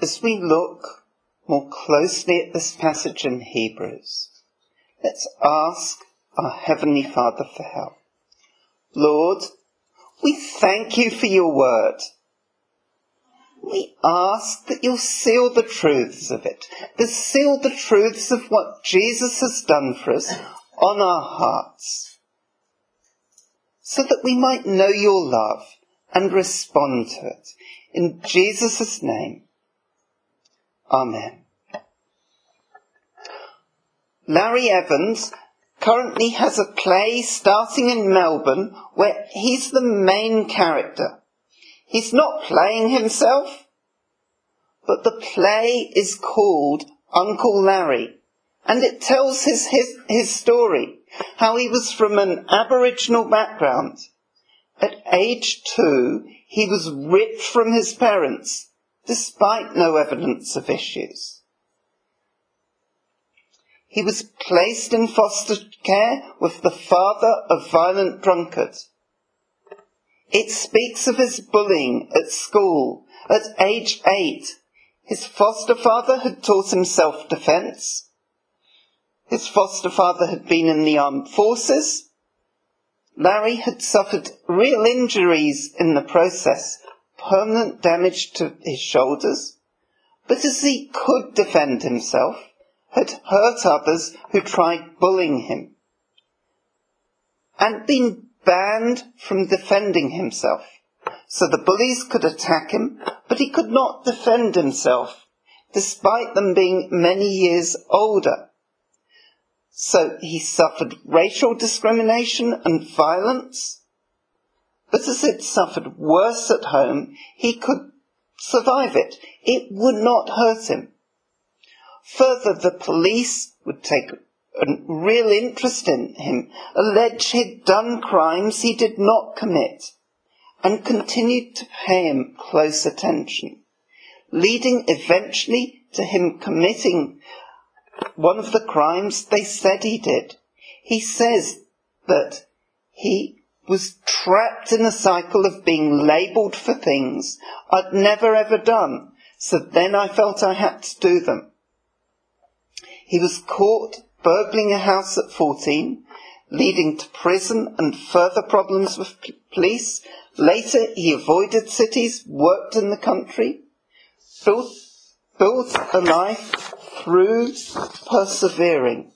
as we look more closely at this passage in Hebrews, let's ask our Heavenly Father for help. Lord, we thank you for your word. We ask that you'll seal the truths of it, seal the truths of what Jesus has done for us on our hearts, so that we might know your love and respond to it. In Jesus' name, Amen. Larry Evans currently has a play starting in Melbourne where he's the main character. He's not playing himself, but the play is called Uncle Larry, and it tells his story, how he was from an Aboriginal background. At age 2, he was ripped from his parents, despite no evidence of issues. He was placed in foster care with the father of violent drunkard. It speaks of his bullying at school. At age 8, his foster father had taught him self-defense. His foster father had been in the armed forces. Larry had suffered real injuries in the process, permanent damage to his shoulders, but as he could defend himself, had hurt others who tried bullying him, and been banned from defending himself. So the bullies could attack him, but he could not defend himself, despite them being many years older. So he suffered racial discrimination and violence, but as it suffered worse at home, he could survive it. It would not hurt him. Further, the police would take a real interest in him, allege he'd done crimes he did not commit, and continued to pay him close attention, leading eventually to him committing one of the crimes they said he did. He says that he was trapped in a cycle of being labelled for things I'd never ever done, so then I felt I had to do them. He was caught burgling a house at 14, leading to prison and further problems with police. Later, he avoided cities, worked in the country, built a life through persevering.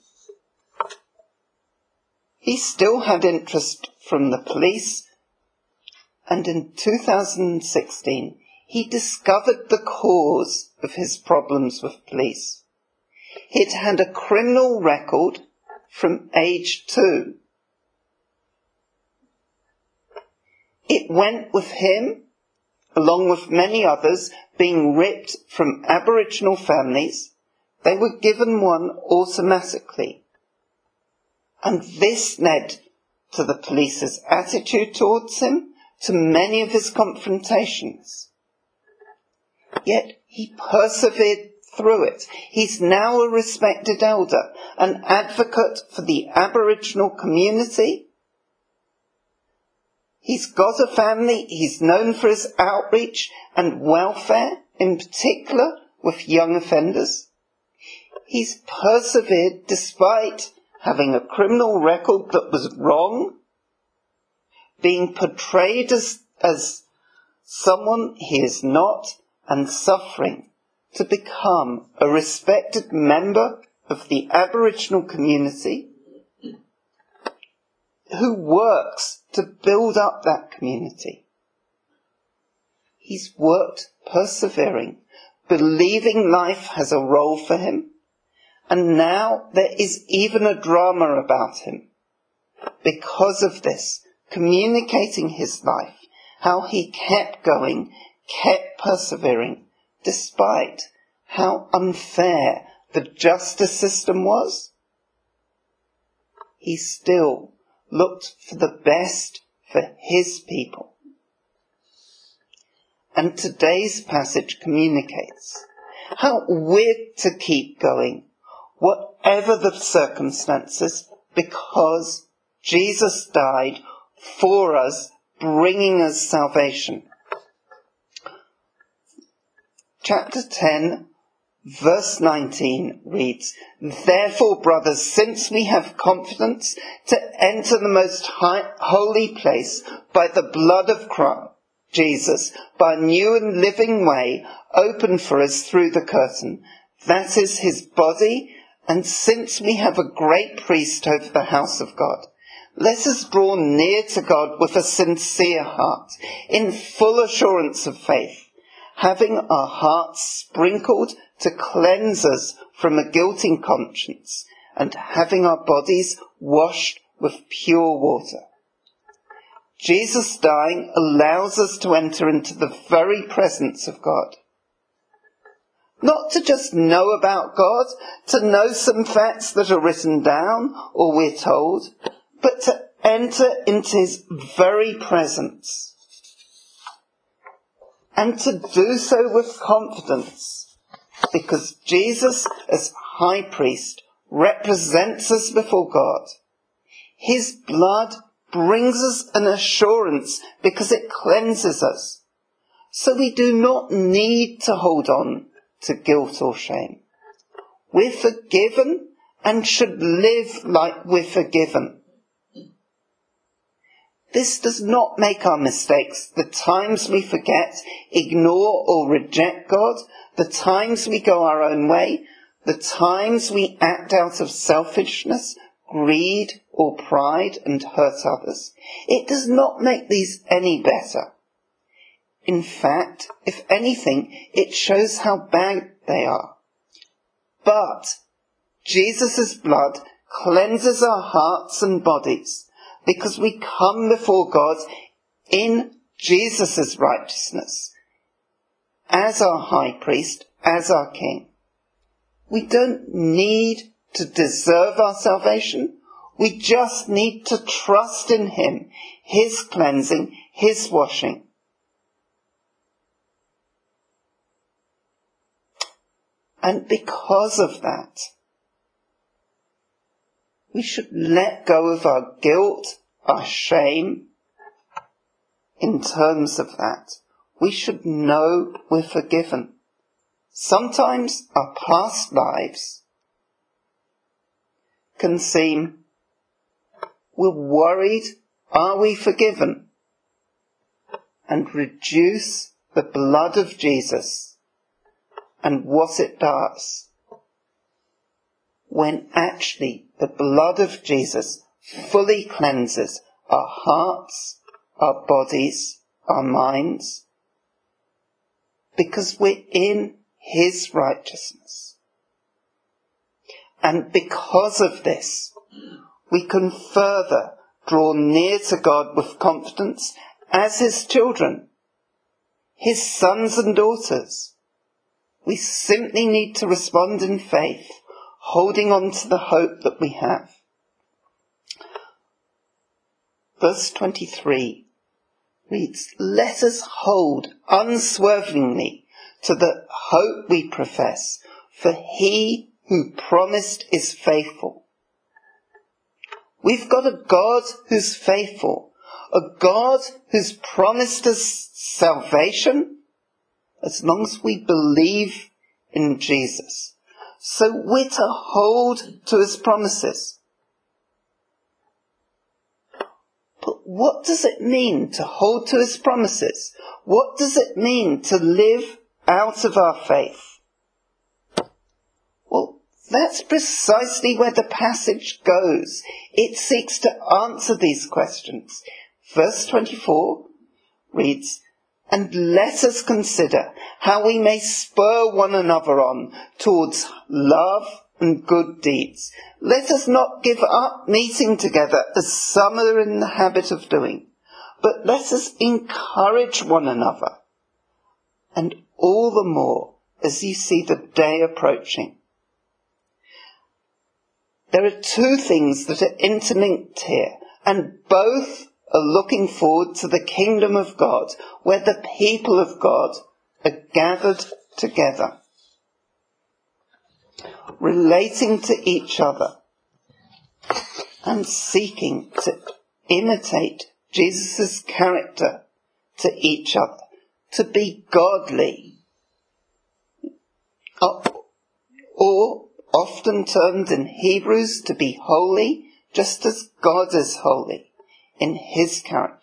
He still had interest from the police, and in 2016, he discovered the cause of his problems with police. He'd had a criminal record from age 2. It went with him, along with many others, being ripped from Aboriginal families. They were given one automatically. And this led to the police's attitude towards him, to many of his confrontations. Yet he persevered through it. He's now a respected elder, an advocate for the Aboriginal community. He's got a family. He's known for his outreach and welfare, in particular with young offenders. He's persevered despite having a criminal record that was wrong, being portrayed as someone he is not, and suffering to become a respected member of the Aboriginal community who works to build up that community. He's worked persevering, believing life has a role for him, and now there is even a drama about him. Because of this, communicating his life, how he kept going, kept persevering, despite how unfair the justice system was. He still looked for the best for his people. And today's passage communicates how we're to keep going, whatever the circumstances, because Jesus died for us, bringing us salvation. chapter 10, verse 19 reads, "Therefore, brothers, since we have confidence to enter the most holy place by the blood of Christ Jesus, by a new and living way opened for us through the curtain, that is his body, and since we have a great priest over the house of God, let us draw near to God with a sincere heart, in full assurance of faith, having our hearts sprinkled to cleanse us from a guilty conscience, and having our bodies washed with pure water." Jesus dying allows us to enter into the very presence of God. Not to just know about God, to know some facts that are written down or we're told, but to enter into his very presence. And to do so with confidence, because Jesus, as high priest, represents us before God. His blood brings us an assurance because it cleanses us. So we do not need to hold on to guilt or shame. We're forgiven and should live like we're forgiven. This does not make our mistakes, the times we forget, ignore or reject God, the times we go our own way, the times we act out of selfishness, greed or pride and hurt others. It does not make these any better. In fact, if anything, it shows how bad they are. But Jesus' blood cleanses our hearts and bodies, because we come before God in Jesus' righteousness, as our high priest, as our king. We don't need to deserve our salvation. We just need to trust in him, his cleansing, his washing. And because of that, we should let go of our guilt, our shame. In terms of that, we should know we're forgiven. Sometimes our past lives can seem, we're worried, are we forgiven? And reduce the blood of Jesus and what it does, when actually the blood of Jesus fully cleanses our hearts, our bodies, our minds, because we're in his righteousness. And because of this, we can further draw near to God with confidence as his children, his sons and daughters. We simply need to respond in faith, holding on to the hope that we have. Verse 23 reads, "Let us hold unswervingly to the hope we profess, for he who promised is faithful." We've got a God who's faithful, a God who's promised us salvation as long as we believe in Jesus. So we're to hold to his promises. But what does it mean to hold to his promises? What does it mean to live out of our faith? Well, that's precisely where the passage goes. It seeks to answer these questions. Verse 24 reads, "And let us consider how we may spur one another on towards love and good deeds. Let us not give up meeting together as some are in the habit of doing, but let us encourage one another, and all the more as you see the day approaching." There are two things that are interlinked here, and both are looking forward to the kingdom of God, where the people of God are gathered together, relating to each other and seeking to imitate Jesus' character to each other, to be godly. or often termed in Hebrews to be holy, just as God is holy in his character.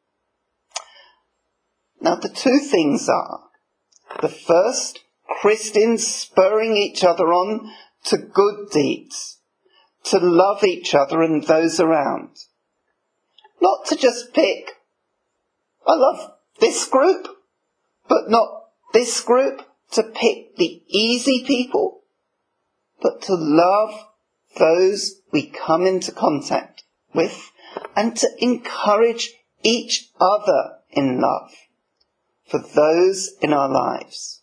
Now the two things are, the first, Christians spurring each other on to good deeds, to love each other and those around. Not to just pick, I love this group, but not this group, to pick the easy people, but to love those we come into contact with and to encourage each other in love for those in our lives.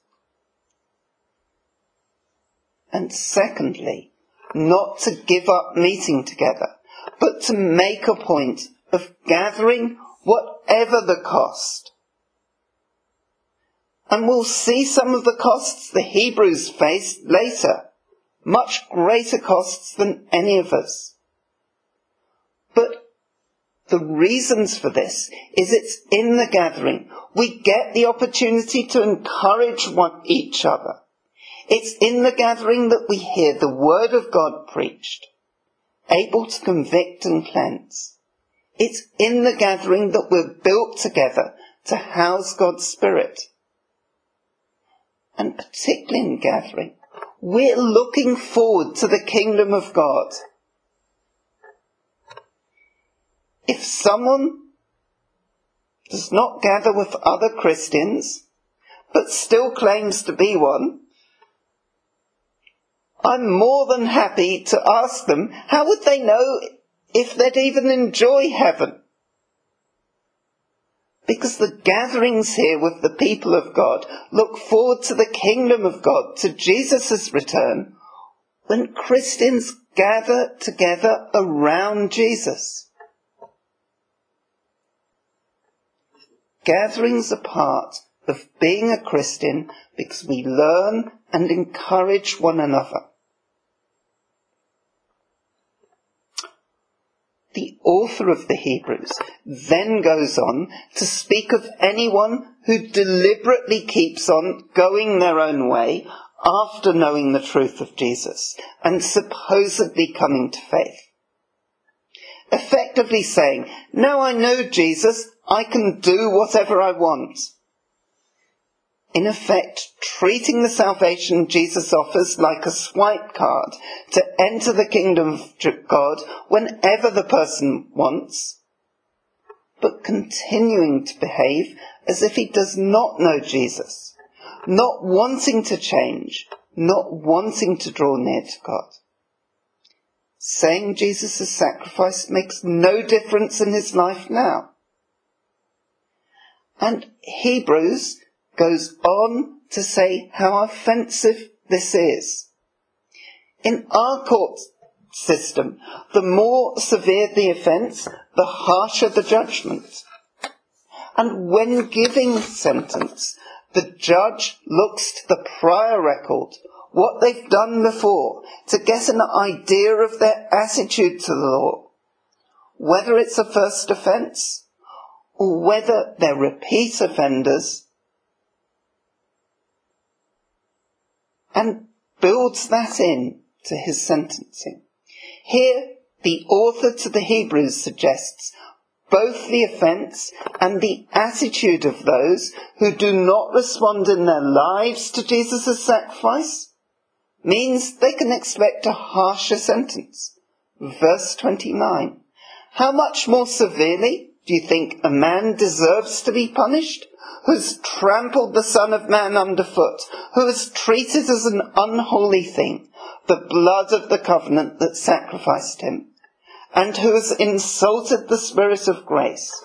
And secondly, not to give up meeting together, but to make a point of gathering whatever the cost. And we'll see some of the costs the Hebrews faced later, much greater costs than any of us. But the reasons for this is it's in the gathering. We get the opportunity to encourage each other. It's in the gathering that we hear the word of God preached, able to convict and cleanse. It's in the gathering that we're built together to house God's Spirit. And particularly in gathering, we're looking forward to the kingdom of God. If someone does not gather with other Christians, but still claims to be one, I'm more than happy to ask them, how would they know if they'd even enjoy heaven? Because the gatherings here with the people of God look forward to the kingdom of God, to Jesus' return, when Christians gather together around Jesus. Gatherings are part of being a Christian because we learn and encourage one another. The author of the Hebrews then goes on to speak of anyone who deliberately keeps on going their own way after knowing the truth of Jesus and supposedly coming to faith. Effectively saying, now I know Jesus, I can do whatever I want. In effect, treating the salvation Jesus offers like a swipe card to enter the kingdom of God whenever the person wants, but continuing to behave as if he does not know Jesus, not wanting to change, not wanting to draw near to God. Saying Jesus' sacrifice makes no difference in his life now. And Hebrews goes on to say how offensive this is. In our court system, the more severe the offence, the harsher the judgment. And when giving sentence, the judge looks to the prior record, what they've done before, to get an idea of their attitude to the law, whether it's a first offence or whether they're repeat offenders, and builds that in to his sentencing. Here, the author to the Hebrews suggests both the offence and the attitude of those who do not respond in their lives to Jesus' sacrifice means they can expect a harsher sentence. Verse 29. How much more severely do you think a man deserves to be punished who has trampled the Son of Man underfoot, who has treated as an unholy thing the blood of the covenant that sacrificed him, and who has insulted the Spirit of grace?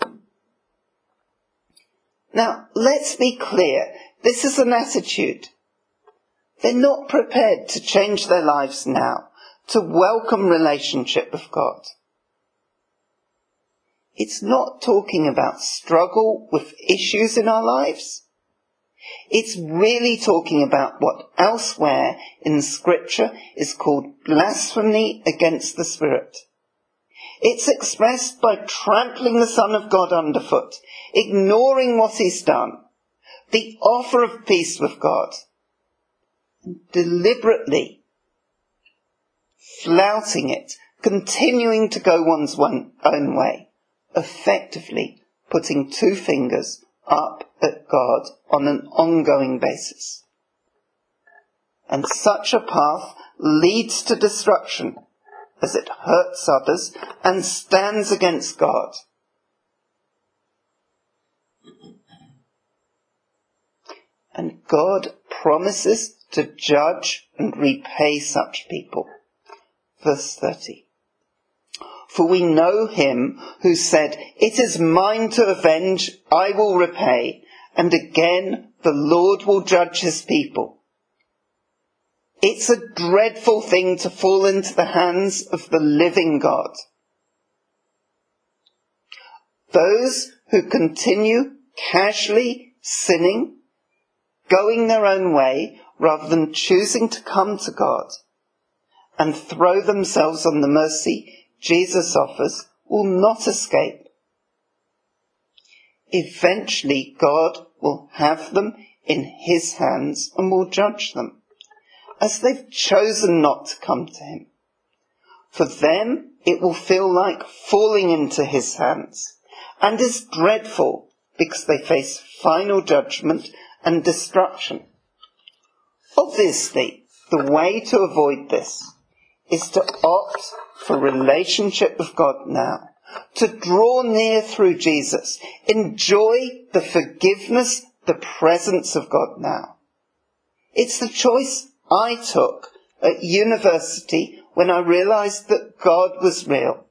Now, let's be clear, this is an attitude. They're not prepared to change their lives now, to welcome relationship with God. It's not talking about struggle with issues in our lives. It's really talking about what elsewhere in Scripture is called blasphemy against the Spirit. It's expressed by trampling the Son of God underfoot, ignoring what he's done, the offer of peace with God. deliberately flouting it, continuing to go one's own way, effectively putting two fingers up at God on an ongoing basis. And such a path leads to destruction, as it hurts others and stands against God. And God promises to judge and repay such people. Verse 30. For we know him who said, "It is mine to avenge, I will repay," and again the Lord will judge his people. It's a dreadful thing to fall into the hands of the living God. Those who continue casually sinning, going their own way, rather than choosing to come to God and throw themselves on the mercy Jesus offers, will not escape. Eventually, God will have them in his hands and will judge them, as they've chosen not to come to him. For them, it will feel like falling into his hands, and is dreadful because they face final judgment and destruction. Obviously, the way to avoid this is to opt for relationship with God now, to draw near through Jesus, enjoy the forgiveness, the presence of God now. It's the choice I took at university when I realized that God was real.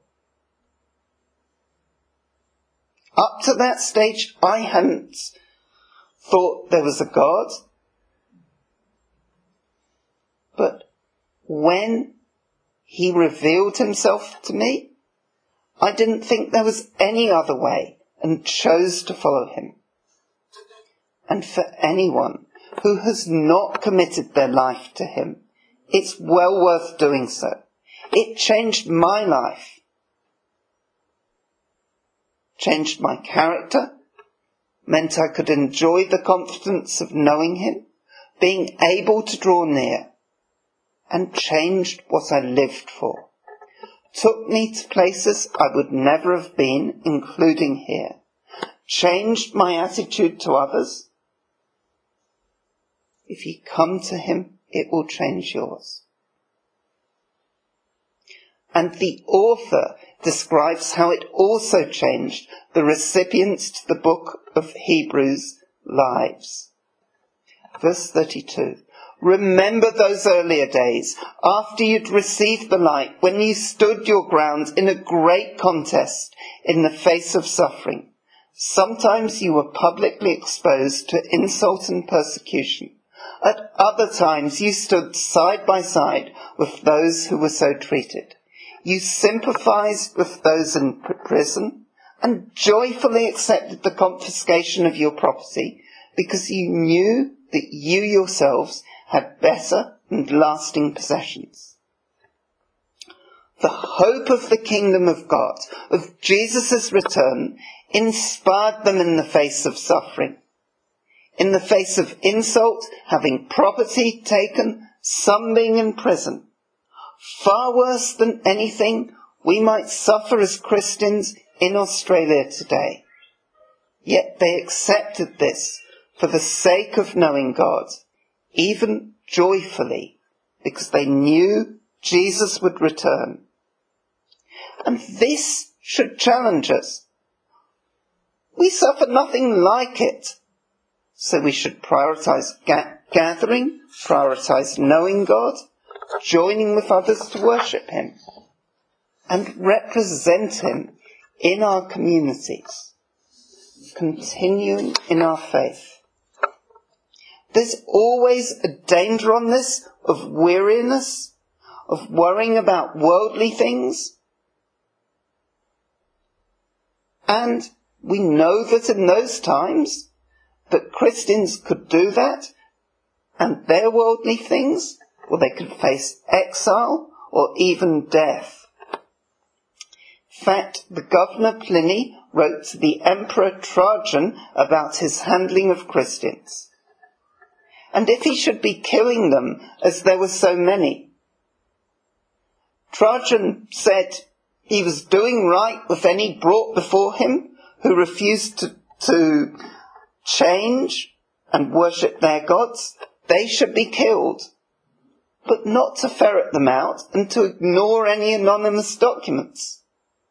Up to that stage, I hadn't thought there was a God. But when he revealed himself to me, I didn't think there was any other way and chose to follow him. And for anyone who has not committed their life to him, it's well worth doing so. It changed my life, changed my character, meant I could enjoy the confidence of knowing him, being able to draw near, and changed what I lived for. Took me to places I would never have been, including here. Changed my attitude to others. If you come to him, it will change yours. And the author describes how it also changed the recipients to the book of Hebrews' lives. Verse 32. Remember those earlier days, after you'd received the light, when you stood your ground in a great contest in the face of suffering. Sometimes you were publicly exposed to insult and persecution. At other times you stood side by side with those who were so treated. You sympathized with those in prison and joyfully accepted the confiscation of your property because you knew that you yourselves had better and lasting possessions. The hope of the kingdom of God, of Jesus' return, inspired them in the face of suffering. In the face of insult, having property taken, some being in prison. Far worse than anything we might suffer as Christians in Australia today. Yet they accepted this for the sake of knowing God, even joyfully, because they knew Jesus would return. And this should challenge us. We suffer nothing like it. So we should prioritize gathering, prioritize knowing God, joining with others to worship him, and represent him in our communities, continuing in our faith. There's always a danger on this of weariness, of worrying about worldly things. And we know that in those times that Christians could do that, and their worldly things, or they could face exile or even death. In fact, the governor Pliny wrote to the Emperor Trajan about his handling of Christians. and if he should be killing them as there were so many. Trajan said he was doing right with any brought before him who refused to change and worship their gods. They should be killed, but not to ferret them out and to ignore any anonymous documents.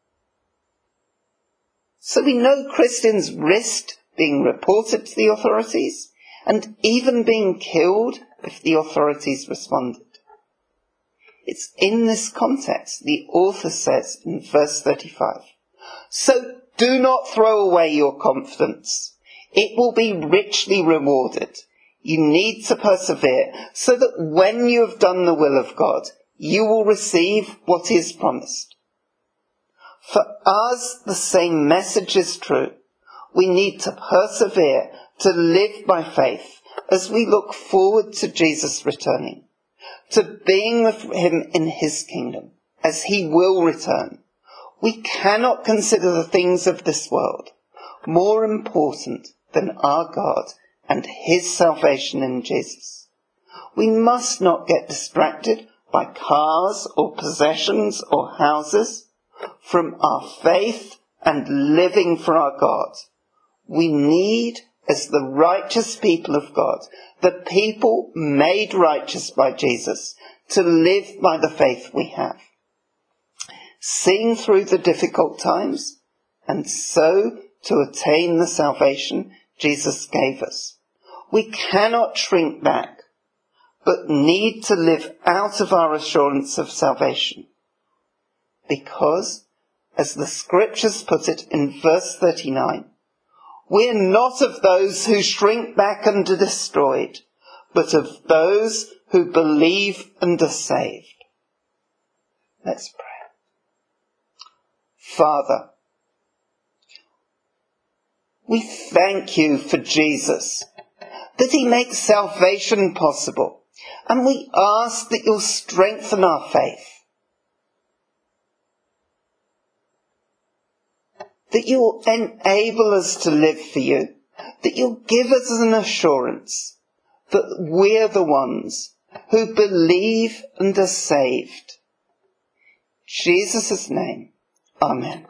So we know Christians risked being reported to the authorities and even being killed if the authorities responded. It's in this context the author says in verse 35, "So do not throw away your confidence. It will be richly rewarded. You need to persevere so that when you have done the will of God, you will receive what is promised." For us, the same message is true. We need to persevere, to live by faith as we look forward to Jesus returning, to being with him in his kingdom, as he will return. We cannot consider the things of this world more important than our God and his salvation in Jesus. We must not get distracted by cars or possessions or houses from our faith and living for our God. We need, as the righteous people of God, the people made righteous by Jesus, to live by the faith we have, seeing through the difficult times, and so to attain the salvation Jesus gave us. We cannot shrink back, but need to live out of our assurance of salvation. Because, as the scriptures put it in verse 39, we are not of those who shrink back and are destroyed, but of those who believe and are saved. Let's pray. Father, we thank you for Jesus, that he makes salvation possible, and we ask that you'll strengthen our faith, that you'll enable us to live for you, that you'll give us an assurance that we're the ones who believe and are saved. In Jesus' name, amen.